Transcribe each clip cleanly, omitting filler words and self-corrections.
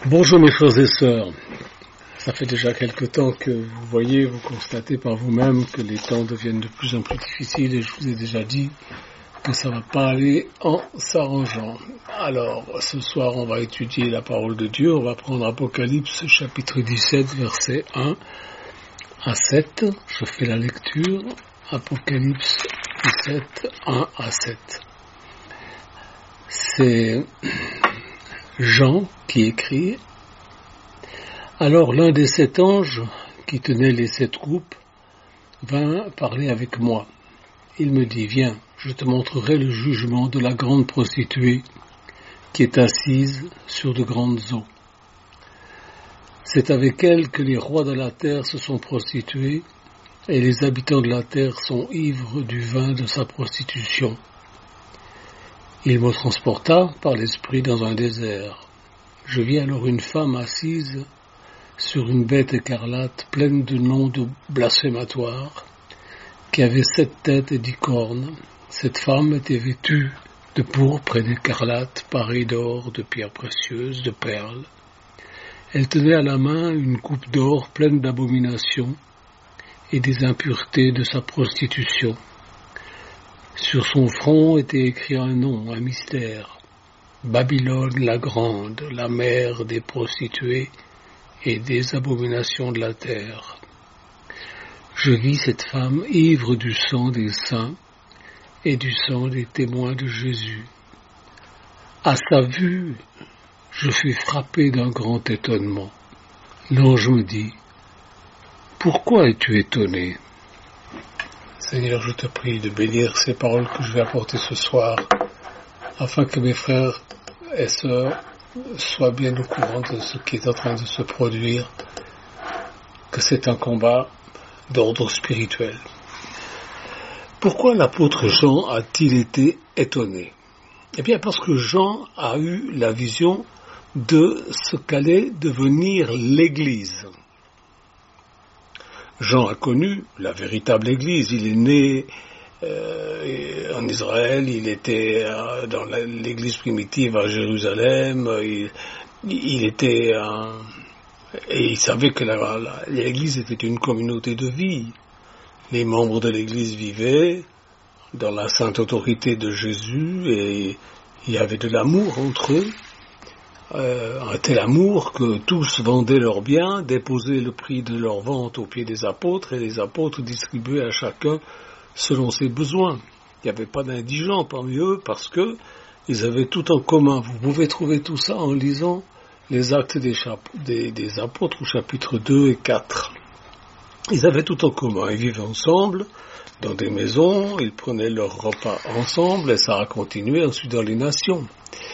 Bonjour mes frères et sœurs, ça fait déjà quelque temps que vous constatez par vous-même que les temps deviennent de plus en plus difficiles et je vous ai déjà dit que ça va pas aller en s'arrangeant. Alors, ce soir on va étudier la parole de Dieu, on va prendre Apocalypse chapitre 17 versets 1 à 7, je fais la lecture, Apocalypse 17, 1 à 7. C'est Jean qui écrit: Alors l'un des 7 anges qui tenaient les 7 groupes vint parler avec moi. Il me dit: Viens, je te montrerai le jugement de la grande prostituée qui est assise sur de grandes eaux. C'est avec elle que les rois de la terre se sont prostitués et les habitants de la terre sont ivres du vin de sa prostitution. Il me transporta par l'esprit dans un désert. Je vis alors une femme assise sur une bête écarlate pleine de noms de blasphématoires, qui avait 7 têtes et 10 cornes. Cette femme était vêtue de pourpre et d'écarlate, parée d'or, de pierres précieuses, de perles. Elle tenait à la main une coupe d'or pleine d'abominations et des impuretés de sa prostitution. Sur son front était écrit un nom, un mystère: Babylone la grande, la mère des prostituées et des abominations de la terre. Je vis cette femme ivre du sang des saints et du sang des témoins de Jésus. À sa vue, je fus frappé d'un grand étonnement. L'ange me dit: Pourquoi es-tu étonné? Seigneur, je te prie de bénir ces paroles que je vais apporter ce soir, afin que mes frères et sœurs soient bien au courant de ce qui est en train de se produire, que c'est un combat d'ordre spirituel. Pourquoi l'apôtre Jean a-t-il été étonné? Eh bien parce que Jean a eu la vision de ce qu'allait devenir l'Église. Jean a connu la véritable Église. Il est né en Israël, il était dans l'Église primitive à Jérusalem, il était et il savait que l'Église était une communauté de vie. Les membres de l'Église vivaient dans la sainte autorité de Jésus et il y avait de l'amour entre eux. Un tel amour que tous vendaient leurs biens, déposaient le prix de leur vente aux pieds des apôtres et les apôtres distribuaient à chacun selon ses besoins. Il n'y avait pas d'indigents parmi eux parce que ils avaient tout en commun. Vous pouvez trouver tout ça en lisant les Actes des Apôtres au chapitre 2 et 4. Ils avaient tout en commun, ils vivaient ensemble dans des maisons, ils prenaient leur repas ensemble et ça a continué ensuite dans les nations.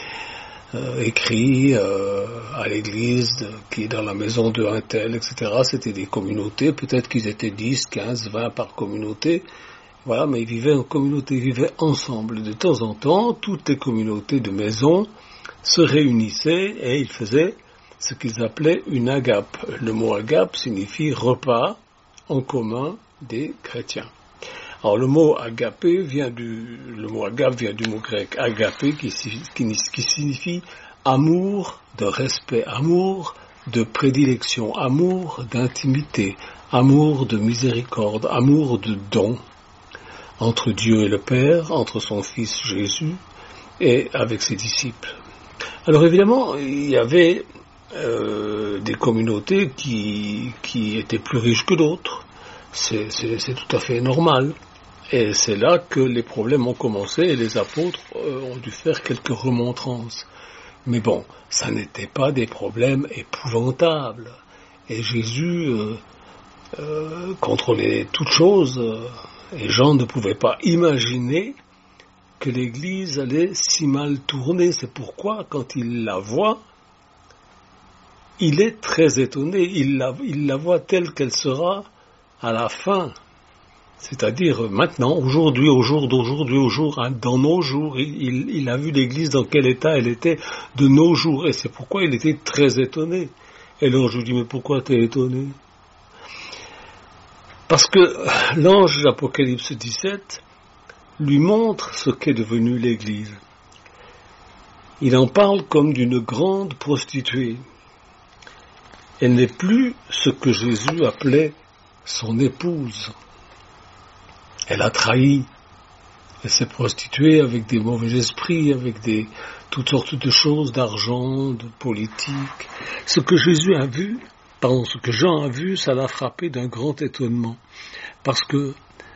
Écrit à l'église qui est dans la maison de un tel, etc. C'était des communautés, peut-être qu'ils étaient 10, 15, 20 par communauté. Voilà, mais ils vivaient en communauté, ils vivaient ensemble. De temps en temps, toutes les communautés de maisons se réunissaient et ils faisaient ce qu'ils appelaient une agape. Le mot agape signifie repas en commun des chrétiens. Alors le mot agape vient du mot grec agapé qui signifie amour de respect, amour de prédilection, amour d'intimité, amour de miséricorde, amour de don entre Dieu et le Père, entre son Fils Jésus et avec ses disciples. Alors évidemment, il y avait des communautés qui étaient plus riches que d'autres. C'est tout à fait normal. Et c'est là que les problèmes ont commencé et les apôtres ont dû faire quelques remontrances. Mais bon, ça n'était pas des problèmes épouvantables. Et Jésus contrôlait toutes choses. Et Jean ne pouvait pas imaginer que l'Église allait si mal tourner. C'est pourquoi, quand il la voit, il est très étonné. Il la voit telle qu'elle sera à la fin. C'est-à-dire maintenant, aujourd'hui, dans nos jours, il a vu l'Église dans quel état elle était de nos jours, et c'est pourquoi il était très étonné. Et l'ange lui dit: mais pourquoi t'es étonné? Parce que l'ange d'Apocalypse 17 lui montre ce qu'est devenue l'Église. Il en parle comme d'une grande prostituée. Elle n'est plus ce que Jésus appelait son épouse. Elle a trahi. Elle s'est prostituée avec des mauvais esprits, avec toutes sortes de choses, d'argent, de politique. Ce que Jean a vu, ça l'a frappé d'un grand étonnement. Parce que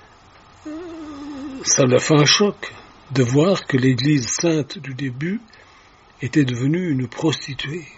ça lui a fait un choc de voir que l'Église sainte du début était devenue une prostituée,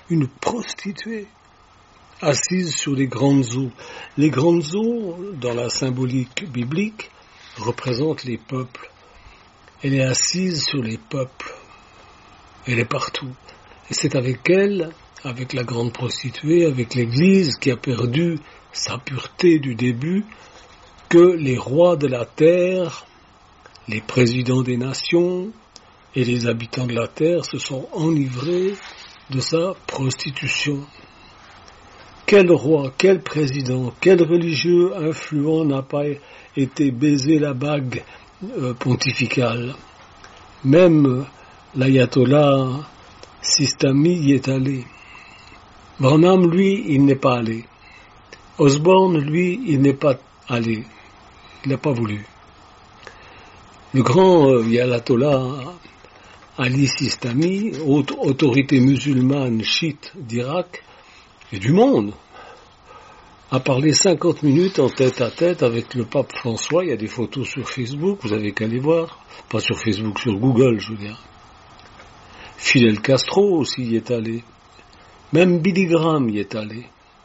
assise sur les grandes eaux. Les grandes eaux, dans la symbolique biblique, représentent les peuples. Elle est assise sur les peuples. Elle est partout. Et c'est avec elle, avec la grande prostituée, avec l'Église qui a perdu sa pureté du début, que les rois de la terre, les présidents des nations et les habitants de la terre se sont enivrés de sa prostitution. Quel roi, quel président, quel religieux influent n'a pas été baisé la bague pontificale? Même l'ayatollah Sistami y est allé. Branham, lui, il n'est pas allé. Osborne, lui, il n'est pas allé. Il n'a pas voulu. Le grand ayatollah Ali Sistami, autorité musulmane chiite d'Irak et du monde, a parlé 50 minutes en tête-à-tête avec le pape François. Il y a des photos sur Facebook, vous avez qu'à les voir. Pas sur Facebook, sur Google, je veux dire. Fidel Castro aussi y est allé. Même Billy Graham y est allé.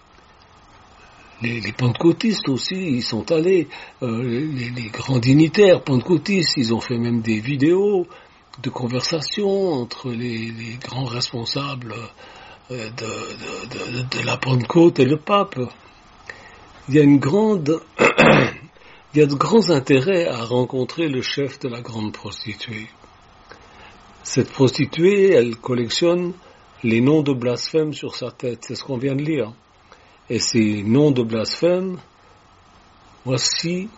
Les pentecôtistes aussi, ils sont allés. Les grands dignitaires pentecôtistes, ils ont fait même des vidéos de conversation entre les grands responsables de la Pentecôte et le pape. Il y a de grands intérêts à rencontrer le chef de la grande prostituée. Cette prostituée, elle collectionne les noms de blasphème sur sa tête. C'est ce qu'on vient de lire. Et ces noms de blasphème, voici,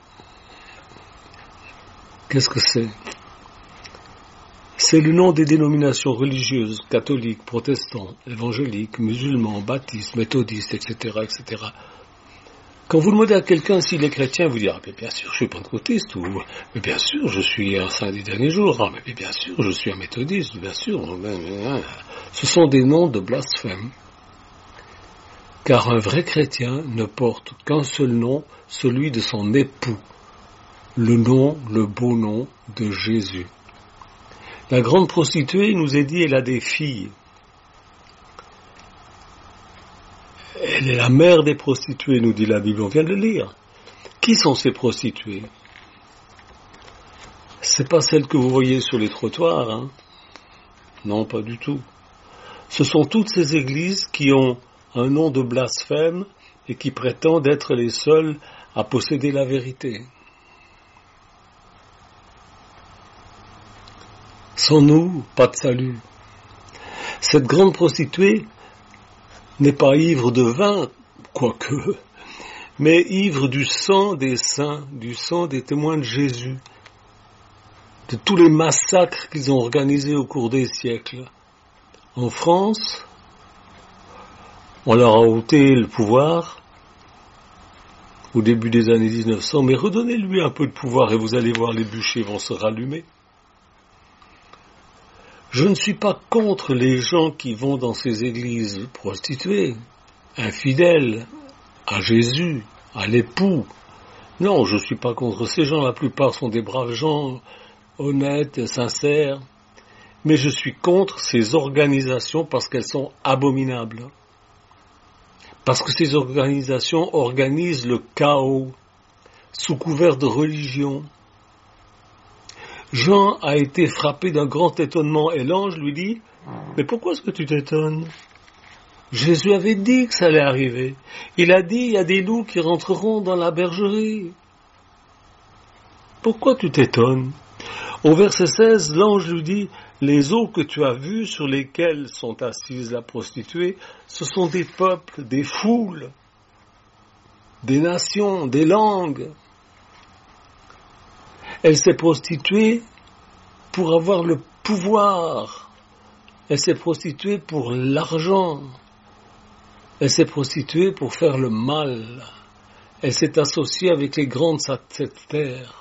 qu'est-ce que c'est? C'est le nom des dénominations religieuses, catholiques, protestants, évangéliques, musulmans, baptistes, méthodistes, etc., etc. Quand vous demandez à quelqu'un s'il est chrétien, vous direz, ah, mais bien sûr, je suis pentecôtiste, ou, mais bien sûr, je suis un saint des derniers jours, ah, mais bien sûr, je suis un méthodiste, bien sûr. Ce sont des noms de blasphème. Car un vrai chrétien ne porte qu'un seul nom, celui de son époux, le beau nom de Jésus. La grande prostituée, il nous est dit, elle a des filles. Elle est la mère des prostituées, nous dit la Bible, on vient de le lire. Qui sont ces prostituées? C'est pas celles que vous voyez sur les trottoirs, hein? Non, pas du tout. Ce sont toutes ces églises qui ont un nom de blasphème et qui prétendent être les seuls à posséder la vérité. Sans nous, pas de salut. Cette grande prostituée n'est pas ivre de vin, quoique, mais ivre du sang des saints, du sang des témoins de Jésus, de tous les massacres qu'ils ont organisés au cours des siècles. En France, on leur a ôté le pouvoir au début des années 1900, mais redonnez-lui un peu de pouvoir et vous allez voir les bûchers vont se rallumer. Je ne suis pas contre les gens qui vont dans ces églises prostituées, infidèles à Jésus, à l'époux. Non, je ne suis pas contre ces gens, la plupart sont des braves gens, honnêtes, sincères. Mais je suis contre ces organisations parce qu'elles sont abominables. Parce que ces organisations organisent le chaos sous couvert de religion. Jean a été frappé d'un grand étonnement et l'ange lui dit « Mais pourquoi est-ce que tu t'étonnes ?» Jésus avait dit que ça allait arriver. Il a dit « Il y a des loups qui rentreront dans la bergerie. » Pourquoi tu t'étonnes? Au verset 16, l'ange lui dit « Les eaux que tu as vues sur lesquelles sont assises la prostituée, ce sont des peuples, des foules, des nations, des langues. » Elle s'est prostituée pour avoir le pouvoir. Elle s'est prostituée pour l'argent. Elle s'est prostituée pour faire le mal. Elle s'est associée avec les grands de cette terre.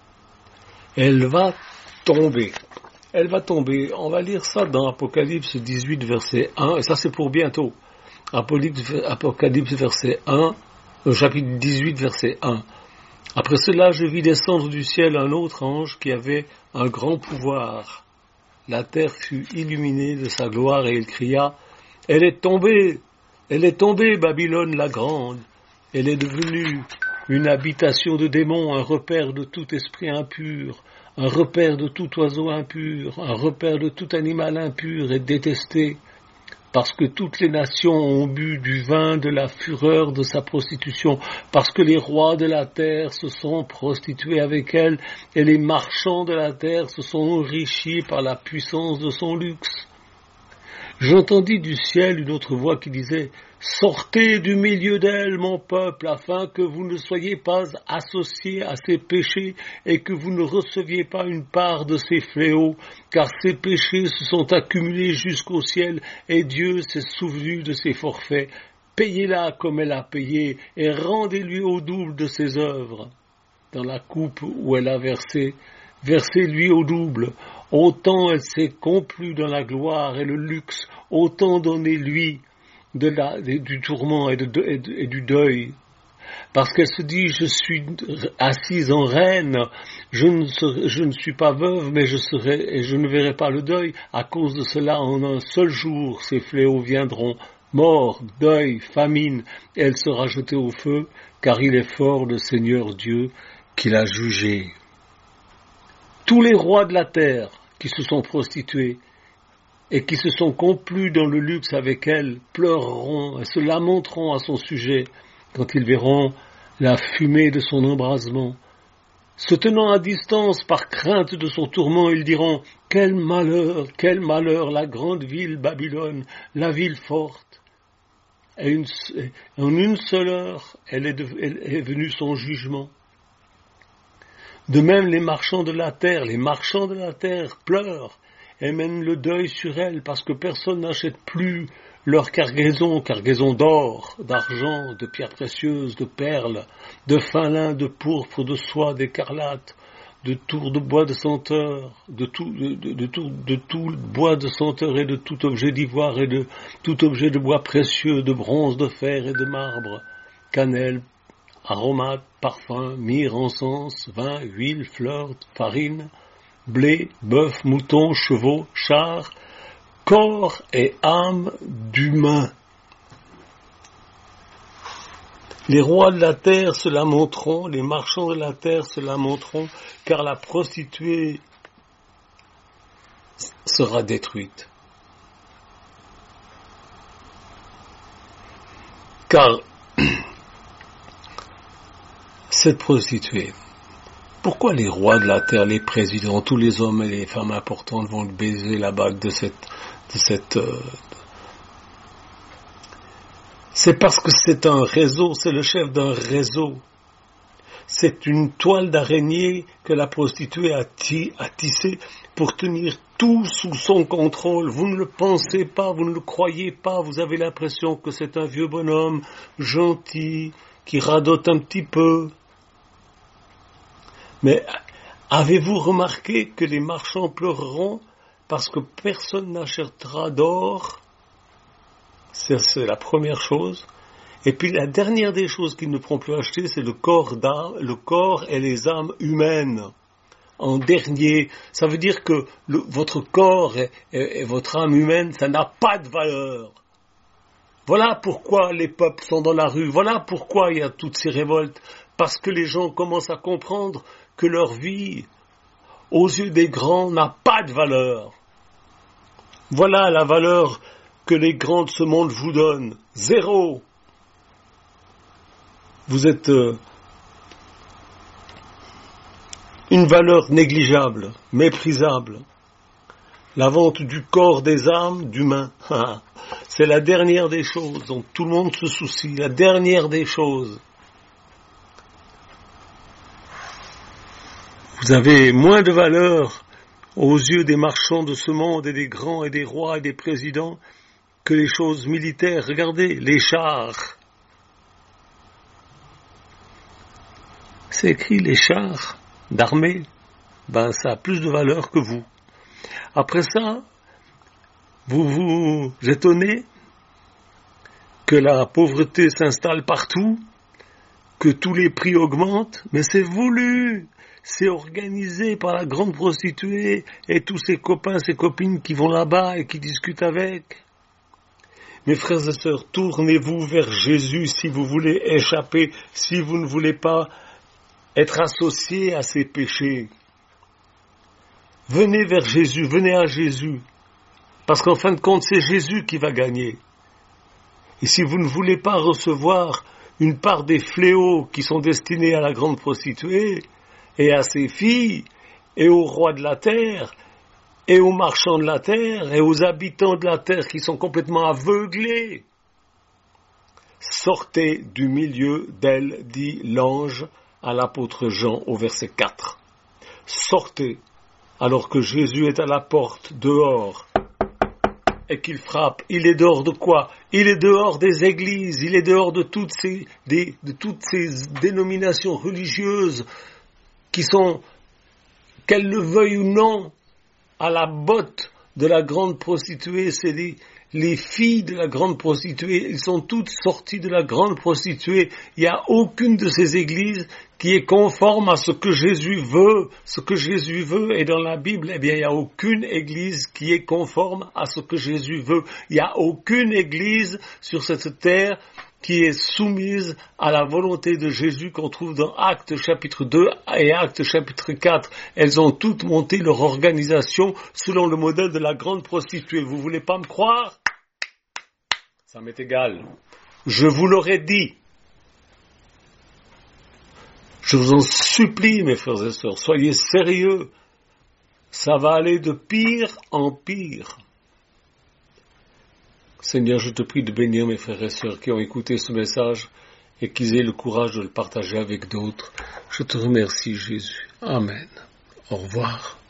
Elle va tomber. Elle va tomber. On va lire ça dans Apocalypse 18, verset 1. Et ça, c'est pour bientôt. Apocalypse verset 1, chapitre 18, verset 1. Après cela, je vis descendre du ciel un autre ange qui avait un grand pouvoir. La terre fut illuminée de sa gloire et il cria, « Elle est tombée, Babylone la grande. Elle est devenue une habitation de démons, un repère de tout esprit impur, un repère de tout oiseau impur, un repère de tout animal impur et détesté. Parce que toutes les nations ont bu du vin de la fureur de sa prostitution, parce que les rois de la terre se sont prostitués avec elle, et les marchands de la terre se sont enrichis par la puissance de son luxe. J'entendis du ciel une autre voix qui disait « Sortez du milieu d'elle, mon peuple, afin que vous ne soyez pas associés à ses péchés et que vous ne receviez pas une part de ses fléaux, car ses péchés se sont accumulés jusqu'au ciel et Dieu s'est souvenu de ses forfaits. Payez-la comme elle a payé et rendez-lui au double de ses œuvres. Dans la coupe où elle a versé, versez-lui au double. Autant elle s'est complue dans la gloire et le luxe, autant donnez-lui du tourment et du deuil. Parce qu'elle se dit, je suis assise en reine, je ne suis pas veuve, mais je serai, et je ne verrai pas le deuil. À cause de cela, en un seul jour, ces fléaux viendront, mort, deuil, famine, et elle sera jetée au feu, car il est fort le Seigneur Dieu qui l'a jugée. Tous les rois de la terre qui se sont prostitués et qui se sont complus dans le luxe avec elle pleureront et se lamenteront à son sujet quand ils verront la fumée de son embrasement. Se tenant à distance par crainte de son tourment, ils diront « Quel malheur, la grande ville Babylone, la ville forte !» Et en une seule heure, elle est venue son jugement. De même, les marchands de la terre pleurent et mènent le deuil sur elle parce que personne n'achète plus leur cargaison d'or, d'argent, de pierres précieuses, de perles, de fin lin, de pourpre, de soie, d'écarlate, de tours de bois de senteur, de tout bois de senteur et de tout objet d'ivoire et de tout objet de bois précieux, de bronze, de fer et de marbre, cannelle, aromates, parfums, myrrhe, encens, vin, huile, fleurs, farine, blé, bœuf, mouton, chevaux, chars, corps et âme d'humains. Les rois de la terre se lamenteront, les marchands de la terre se lamenteront, car la prostituée sera détruite. Car cette prostituée, pourquoi les rois de la terre, les présidents, tous les hommes et les femmes importantes vont baiser la bague de cette c'est parce que c'est un réseau, c'est le chef d'un réseau. C'est une toile d'araignée que la prostituée a tissée pour tenir tout sous son contrôle. Vous ne le pensez pas, vous ne le croyez pas, vous avez l'impression que c'est un vieux bonhomme gentil qui radote un petit peu. Mais avez-vous remarqué que les marchands pleureront parce que personne n'achètera d'or? C'est la première chose. Et puis la dernière des choses qu'ils ne pourront plus acheter, c'est le corps et les âmes humaines. En dernier, ça veut dire que votre corps et votre âme humaine, ça n'a pas de valeur. Voilà pourquoi les peuples sont dans la rue. Voilà pourquoi il y a toutes ces révoltes. Parce que les gens commencent à comprendre que leur vie, aux yeux des grands, n'a pas de valeur. Voilà la valeur que les grands de ce monde vous donnent. Zéro. Vous êtes une valeur négligeable, méprisable. La vente du corps des âmes d'humains. C'est la dernière des choses dont tout le monde se soucie. La dernière des choses. Vous avez moins de valeur aux yeux des marchands de ce monde et des grands et des rois et des présidents que les choses militaires. Regardez, les chars. C'est écrit les chars d'armée. Ça a plus de valeur que vous. Après ça, vous vous étonnez que la pauvreté s'installe partout, que tous les prix augmentent, mais c'est voulu, c'est organisé par la grande prostituée et tous ses copains, ses copines qui vont là-bas et qui discutent avec. Mes frères et sœurs, tournez-vous vers Jésus si vous voulez échapper, si vous ne voulez pas être associés à ces péchés. Venez vers Jésus, venez à Jésus, parce qu'en fin de compte, c'est Jésus qui va gagner. Et si vous ne voulez pas recevoir une part des fléaux qui sont destinés à la grande prostituée, et à ses filles, et aux rois de la terre, et aux marchands de la terre, et aux habitants de la terre qui sont complètement aveuglés, sortez du milieu d'elle, dit l'ange à l'apôtre Jean au verset 4. Sortez, alors que Jésus est à la porte, dehors, et qu'il frappe. Il est dehors de quoi? Il est dehors des églises, il est dehors de toutes ces dénominations religieuses qui sont, qu'elles le veuillent ou non, à la botte de la grande prostituée. C'est les filles de la grande prostituée, ils sont toutes sorties de la grande prostituée. Il n'y a aucune de ces églises qui est conforme à ce que Jésus veut. Ce que Jésus veut est dans la Bible. Eh bien, il n'y a aucune église qui est conforme à ce que Jésus veut. Il n'y a aucune église sur cette terre qui est soumise à la volonté de Jésus qu'on trouve dans Actes chapitre 2 et Actes chapitre 4. Elles ont toutes monté leur organisation selon le modèle de la grande prostituée. Vous voulez pas me croire? Ça m'est égal. Je vous l'aurais dit. Je vous en supplie, mes frères et sœurs, soyez sérieux. Ça va aller de pire en pire. Seigneur, je te prie de bénir mes frères et sœurs qui ont écouté ce message et qu'ils aient le courage de le partager avec d'autres. Je te remercie, Jésus. Amen. Au revoir.